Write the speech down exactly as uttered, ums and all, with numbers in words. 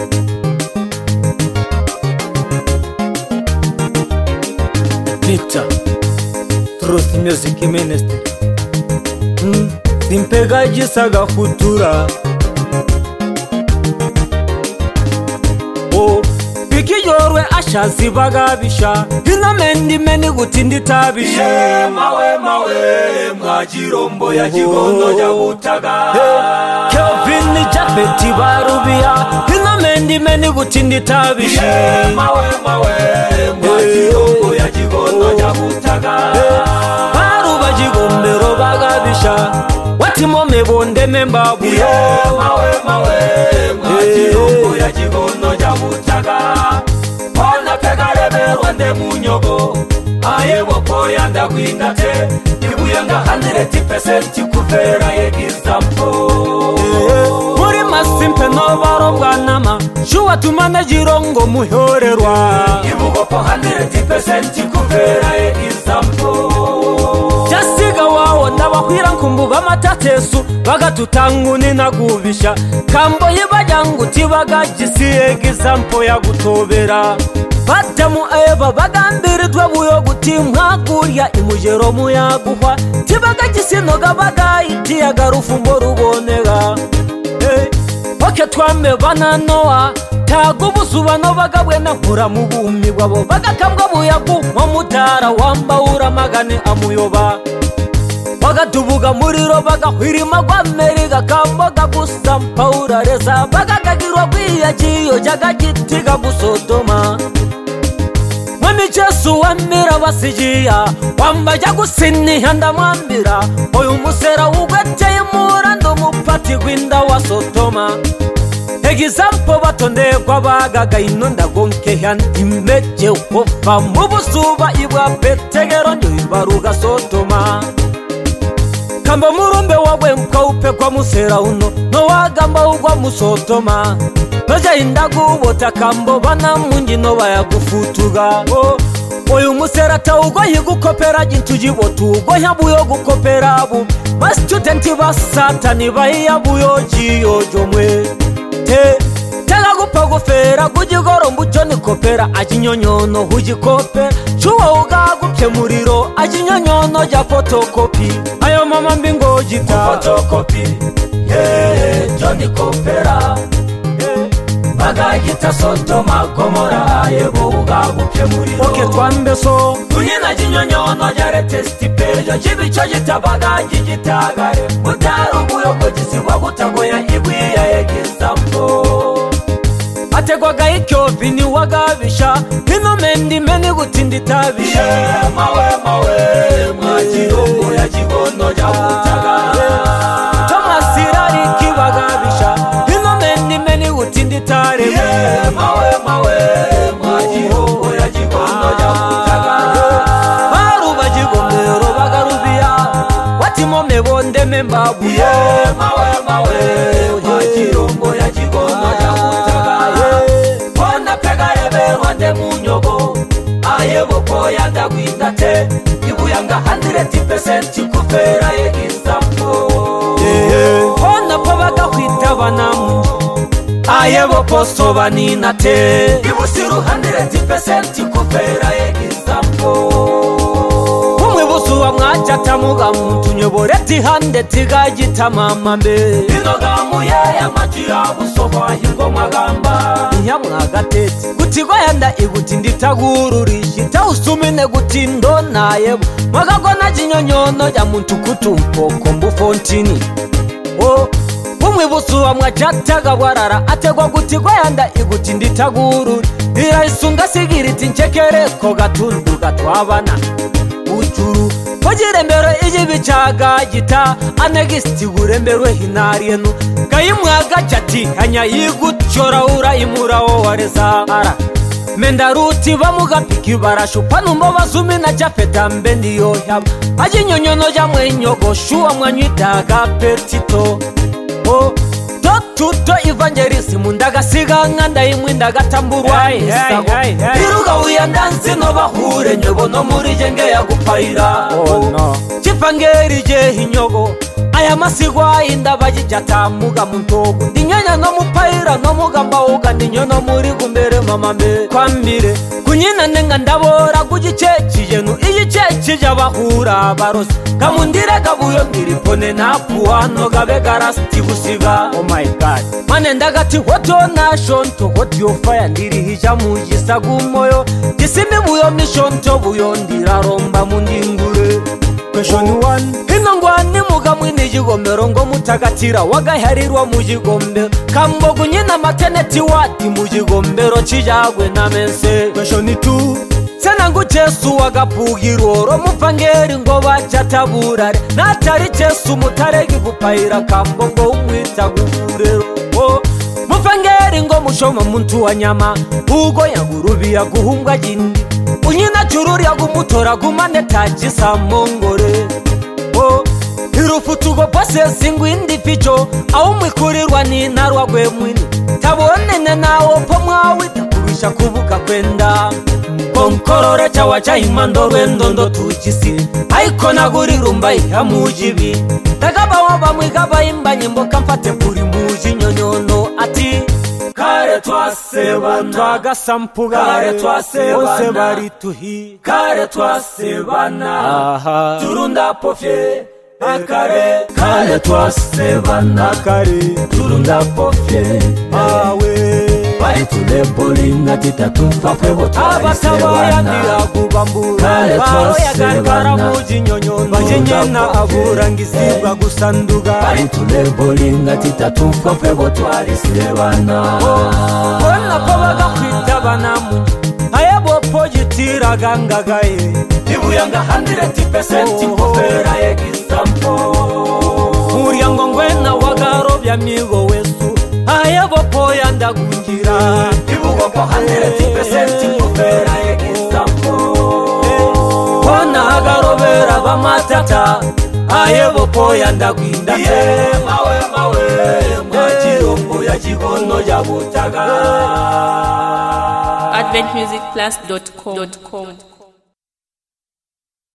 Victor Truth Music Ministry mm. Simpega gisaga kutura Oh Biki yorwe ashazi bagabisha Hina mendi meni gutindi tabisha Ye mawe mawe Mwajirombo ya jigono jabutaga Kelvin ni japeti barubia Hina mendi meni gutindi tabisha Ye mawe mawe Mwajirombo ya jigono jabutaga Baruba jigombero bagabisha Watimo mebonde membabu Ye mawe mawe Mwajirombo ya jigono jabutaga Ona pegarebe rwande munyogo Aye woko yanda kwindate Ibuyanga one hundred percent kuvera yegizampo Muri masimpe no barobwa nama Shuwa tumana jirongo muhorerwa Ibugopo one hundred percent kuvera yegizampo Jasiga wawo ndabakwira nkumbuga matatesu bagatutanguni nagubisha Kambo yibajangu tibaga jisi yegizampo ya gutobera Batamu eba bagambiridwe buyo gutimwa kurya imujero muyaguhwa Tibaga jisinoga baga itiya garufumbo rubonega hey. Oke twame bana Noa Tagubusuba no bagabwe na nkura mu bumi bwabo Bagakambwa buyagu mu mutara wambawura magane amuyoba Bagatubuga muriro bagahwirima gwa meriga kamboga gusampaura reza Bagakagirwa kwiya kiyo jaga gitiga gusodoma Mwami Jesu wamira basigiya Wambaja gusini handa mwambira Oyu musera ugweteye murando mupati gwinda wa Sodoma Egizampo batonde kwa bagaga inonda gonke han imeje ukofa mubusuba ibwa petegero nyo ibaruga Sodoma Kamba murumbe wagwe mkaupe kwa musera uno No wagamba ugwa musodoma Noja indagu wota kambo bana mungi no bayagufutuga oh, Oyu musera ta ugo higukopera jintuji wotu ugo habuyo gukopera abu Bastudenti ba satani ba yabuyo jiyo jomwe Te Tega gupa gufera gujigoro mbucho ni kopera Ajinyonyono hujikope Chuwa uga gupye muriro Ajinyonyono ja fotokopi Ayo mama mbingo jita Fotokopi Yeah, Johnny Kopera Yeah Baga jita Sodoma Gomora Ayebo uga gupye muriro Oke twambe so Kunyina jinyonyono jare testi pejo Jibicho jita baga jijita gare Mutaru buyo kujisi wagutagoya Ibuya yegizampo Ategwaga ikyo vini wagabisha Hino mendi meni gutindi tabisha Ye mawe mawe Mwajirombo ya jigono jabutaga Thomas irari kibagabisha Hino mendi meni gutindi tarebe Ye mawe mawe Mwajirombo ya jigono jabutaga Baruba jigombero bagarubia Watimo mebonde membabu Ye mawe mawe Mwajirombo ya jigono jabutaga Ona pegarebe rwande munyogo Ayebo ko yanda gwindate Ibuyanga one hundred percent kuvera yegizampo Ona po bagakwita banamungi Ayebo po soba ninate Ibusiru one hundred percent kuvera yegizampo Umwe busuwa mwajata muga muntu nyoboreti hande tigajita mama mbe Inogamu ya machira busohwa hingo magamba Nyamwagatete Gutigwa yanda iguti nditagururishi Tausumine guti ndo nayebo Mwagagona jinyonyono ya muntu kutumpoko mbufontini Oh Umwe busuwa mwajataga warara Ategwa gutigwa yanda iguti nditagururi Iraisunga sigiriti nchekereko gatundu gatwabana Ujuru Kogirembero ijibi chaga jita Anegisti gurembero hinarienu Kayimwaga chati hanya yiguchora ura imura o wareza ara Mendaruti bamuga piki barashupa numbo bazumi na jafeta mbendi yo yaba Ajinyonyono jamwe nyogo shuwa mwanywitaga petito Oh Totuto evangelisi mundaga siga nganda imwe ndaga tamburwa isago Iruga uyandansi no bahure nyobo no muri jenge ya gupayira Oh no Chipangeri je hinyogo aya masigwa indaba jatamuga muntogo ndinyanya no mupayira no mugamba uga ndinyo no muri gumbere mama mbe kwambire kunyina nenga ndabora kugicecije no igicecije abahura barosi kamundire gabuyo ndiripone napuano gabe garasti gusiga. Oh my god mane ndagati hoto nation to hot yo fire ndiri hija mujisa gumoyo gisimi buyo mission to buyo ndiraromba mundingure. Question one inongwani mugamwini jigomero ngo mutagatira wagaharirwa mujigombe kambogo nyina maternity wati mujigombero kijagwe na mense. Question two senangu Jesu wagapugirwo ro muvangeri ngo bacataburare natari Jesu mutaregi gupayira kambogo umwita gurero. Oh muvangeri ngo mushoma muntu wa nyama ugo yagurubi yaguhumbwa jindi unyina chururi yagumutora gumane tajisa mongore. Oh irufutugo pase zingwindi ficho au mwikurirwa ni narwa gwe mwini tabonene nawo pomwawi takurusha kubuka kwenda konkorore chawa chaimando rwendondo tuchisi aiko naguri rumbai hamujibi tagaba waba mwigaba imba nyimbo kamfate kuri muji nyonyono ati kare twasebana twagasampuga kare twasebana ose bari tuhi kare twasebana turunda pofye akare kare twasebana kare turunda pofye awe bari tulepolinga titatufa kwebo twasebana kare twasebana muji nyonyono bajenyena aburangizibwa gusanduga bari tulepolinga titatufa kwebo twasebana. Kona pabaga kwitabana mu ayabo pojitira gangagaye ibuyanga one hundred percent kofera example muriyango ngwena wagarobya migo wesu ayabo poya ndagungira ibugo one hundred percent kofera example kona agarobera bamatata ayabo poya ndagwinda ye mawe mawe mwajirombo ya jigono ya butaga advent music plus dot com